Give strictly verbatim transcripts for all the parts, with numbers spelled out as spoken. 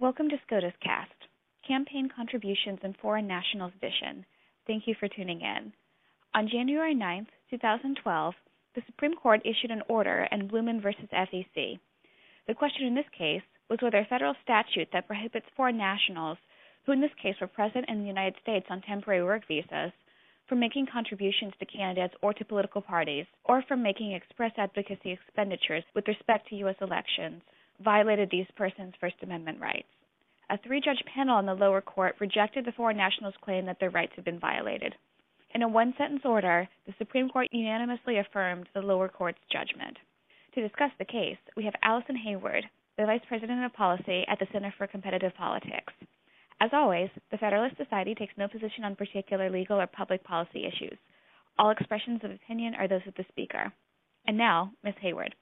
Welcome to SCOTUS Cast, Campaign Contributions in Foreign Nationals Edition. Thank you for tuning in. On January ninth, twenty twelve, the Supreme Court issued an order in Blumen versus F E C. The question in this case was whether a federal statute that prohibits foreign nationals, who in this case were present in the United States on temporary work visas, from making contributions to candidates or to political parties, or from making express advocacy expenditures with respect to U S elections, violated these persons' First Amendment rights. A three-judge panel in the lower court rejected the foreign nationals' claim that their rights had been violated. In a one-sentence order, the Supreme Court unanimously affirmed the lower court's judgment. To discuss the case, we have Allison Hayward, the Vice President of Policy at the Center for Competitive Politics. As always, the Federalist Society takes no position on particular legal or public policy issues. All expressions of opinion are those of the speaker. And now, Miz Hayward.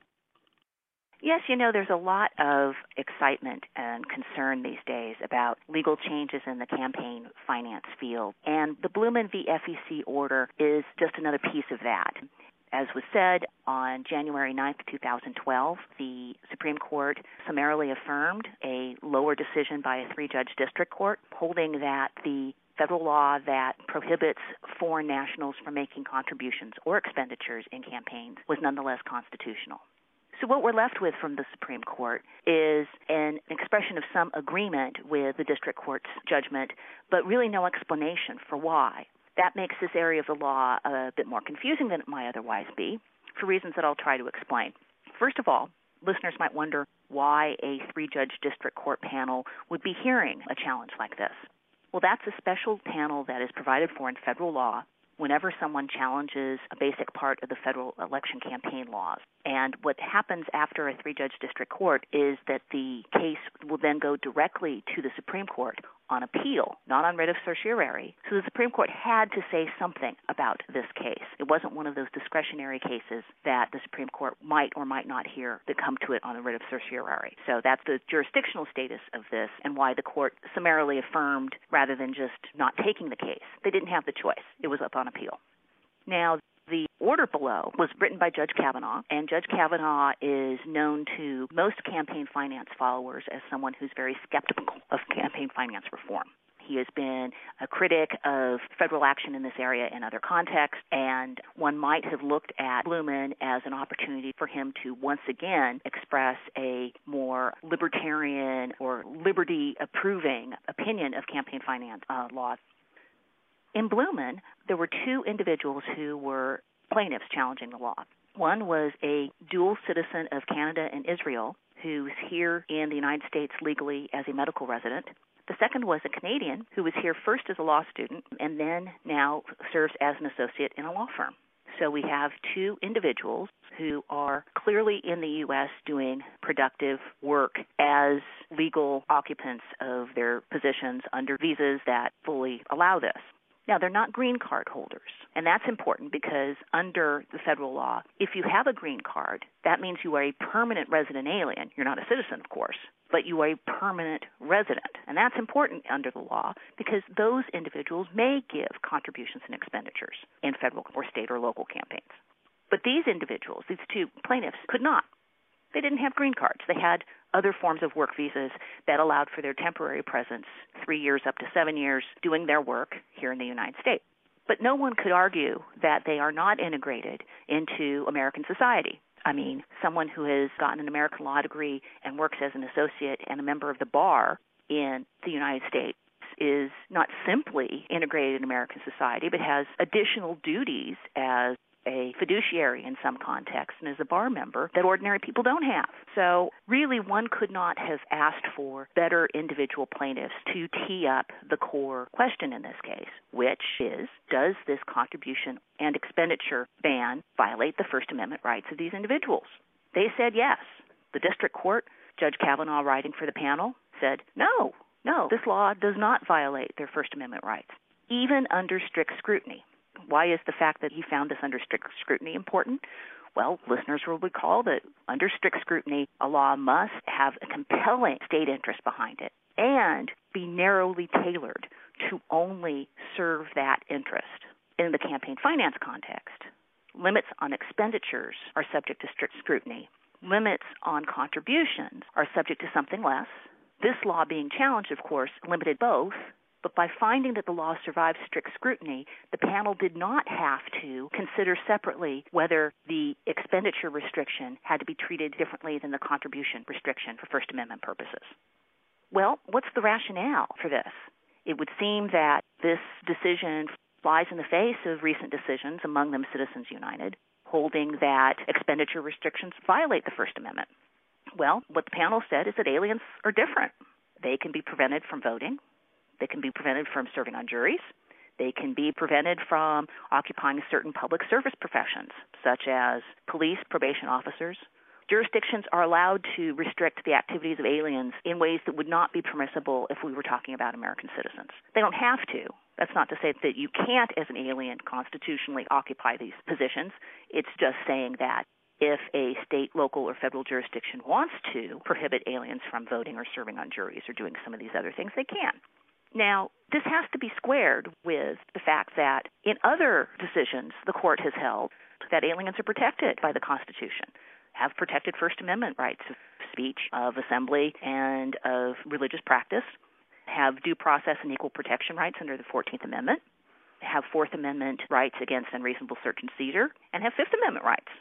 Yes, you know, there's a lot of excitement and concern these days about legal changes in the campaign finance field, and the Blumen v. F E C order is just another piece of that. As was said, on January ninth, twenty twelve, the Supreme Court summarily affirmed a lower decision by a three-judge district court, holding that the federal law that prohibits foreign nationals from making contributions or expenditures in campaigns was nonetheless constitutional. So what we're left with from the Supreme Court is an expression of some agreement with the district court's judgment, but really no explanation for why. That makes this area of the law a bit more confusing than it might otherwise be, for reasons that I'll try to explain. First of all, listeners might wonder why a three-judge district court panel would be hearing a challenge like this. Well, that's a special panel that is provided for in federal law whenever someone challenges a basic part of the federal election campaign laws. And what happens after a three-judge district court is that the case will then go directly to the Supreme Court on appeal, not on writ of certiorari. So the Supreme Court had to say something about this case. It wasn't one of those discretionary cases that the Supreme Court might or might not hear that come to it on a writ of certiorari. So that's the jurisdictional status of this and why the court summarily affirmed rather than just not taking the case. They didn't have the choice. It was up on appeal. Now, the order below was written by Judge Kavanaugh, and Judge Kavanaugh is known to most campaign finance followers as someone who's very skeptical of campaign finance reform. He has been a critic of federal action in this area in other contexts, and one might have looked at Blumen as an opportunity for him to once again express a more libertarian or liberty-approving opinion of campaign finance uh, laws. In Blumen, there were two individuals who were plaintiffs challenging the law. One was a dual citizen of Canada and Israel who's here in the United States legally as a medical resident. The second was a Canadian who was here first as a law student and then now serves as an associate in a law firm. So we have two individuals who are clearly in the U S doing productive work as legal occupants of their positions under visas that fully allow this. Now, they're not green card holders, and that's important because under the federal law, if you have a green card, that means you are a permanent resident alien. You're not a citizen, of course, but you are a permanent resident, and that's important under the law because those individuals may give contributions and expenditures in federal or state or local campaigns. But these individuals, these two plaintiffs, could not. They didn't have green cards. They had other forms of work visas that allowed for their temporary presence, three years up to seven years, doing their work here in the United States. But no one could argue that they are not integrated into American society. I mean, someone who has gotten an American law degree and works as an associate and a member of the bar in the United States is not simply integrated in American society, but has additional duties as a fiduciary in some context and as a bar member that ordinary people don't have. So really one could not have asked for better individual plaintiffs to tee up the core question in this case, which is, does this contribution and expenditure ban violate the First Amendment rights of these individuals? They said yes. The district court, Judge Kavanaugh writing for the panel, said no, no, this law does not violate their First Amendment rights, even under strict scrutiny. Why is the fact that he found this under strict scrutiny important? Well, listeners will recall that under strict scrutiny, a law must have a compelling state interest behind it and be narrowly tailored to only serve that interest. In the campaign finance context, limits on expenditures are subject to strict scrutiny. Limits on contributions are subject to something less, This law being challenged, of course, limited both, but by finding that the law survived strict scrutiny, the panel did not have to consider separately whether the expenditure restriction had to be treated differently than the contribution restriction for First Amendment purposes. Well, what's the rationale for this? It would seem that this decision flies in the face of recent decisions, among them Citizens United, holding that expenditure restrictions violate the First Amendment. Well, what the panel said is that aliens are different. They can be prevented from voting. They can be prevented from serving on juries. They can be prevented from occupying certain public service professions, such as police, probation officers. Jurisdictions are allowed to restrict the activities of aliens in ways that would not be permissible if we were talking about American citizens. They don't have to. That's not to say that you can't, as an alien, constitutionally occupy these positions. It's just saying that if a state, local, or federal jurisdiction wants to prohibit aliens from voting or serving on juries or doing some of these other things, they can. Now, this has to be squared with the fact that in other decisions, the court has held that aliens are protected by the Constitution, have protected First Amendment rights of speech, of assembly, and of religious practice, have due process and equal protection rights under the fourteenth Amendment, have Fourth Amendment rights against unreasonable search and seizure, and have Fifth Amendment rights.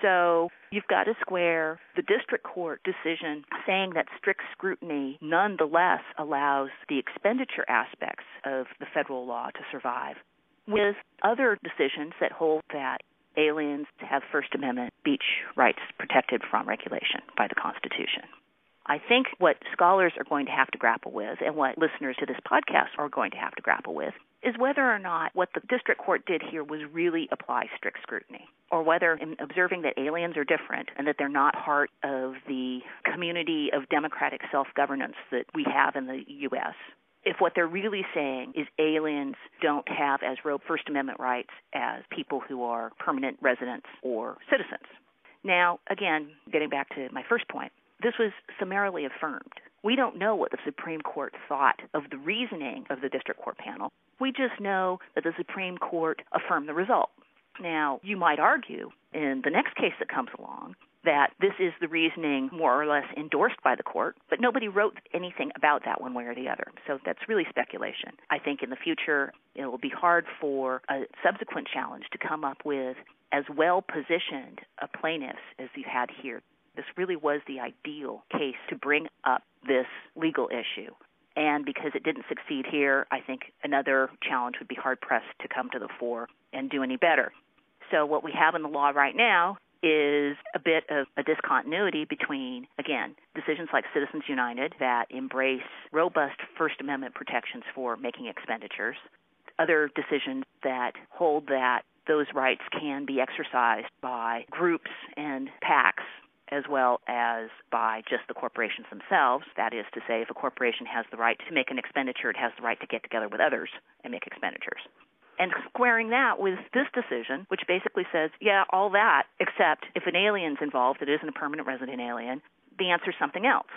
So you've got to square the district court decision saying that strict scrutiny nonetheless allows the expenditure aspects of the federal law to survive with other decisions that hold that aliens have First Amendment speech rights protected from regulation by the Constitution. I think what scholars are going to have to grapple with, and what listeners to this podcast are going to have to grapple with, is whether or not what the district court did here was really apply strict scrutiny, or whether in observing that aliens are different and that they're not part of the community of democratic self-governance that we have in the U S, if what they're really saying is aliens don't have as robust First Amendment rights as people who are permanent residents or citizens. Now, again, getting back to my first point, this was summarily affirmed. We don't know what the Supreme Court thought of the reasoning of the district court panel. We just know that the Supreme Court affirmed the result. Now, you might argue in the next case that comes along that this is the reasoning more or less endorsed by the court, but nobody wrote anything about that one way or the other. So that's really speculation. I think in the future it will be hard for a subsequent challenge to come up with as well-positioned a plaintiffs as you had here. This really was the ideal case to bring up this legal issue. And because it didn't succeed here, I think another challenge would be hard-pressed to come to the fore and do any better. So what we have in the law right now is a bit of a discontinuity between, again, decisions like Citizens United that embrace robust First Amendment protections for making expenditures, other decisions that hold that those rights can be exercised by groups and PACs as well as by just the corporations themselves. That is to say, if a corporation has the right to make an expenditure, it has the right to get together with others and make expenditures. And squaring that with this decision, which basically says, yeah, all that, except if an alien's involved that isn't a permanent resident alien, the answer's something else.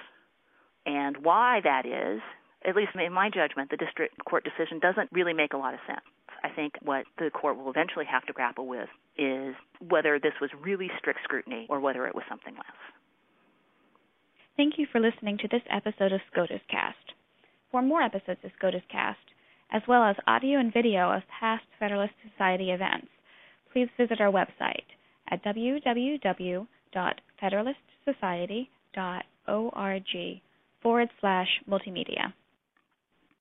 And why that is, at least in my judgment, the district court decision doesn't really make a lot of sense. I think what the court will eventually have to grapple with is whether this was really strict scrutiny or whether it was something less. Thank you for listening to this episode of SCOTUS Cast. For more episodes of SCOTUS Cast, as well as audio and video of past Federalist Society events, please visit our website at w w w dot federalist society dot org forward slash multimedia.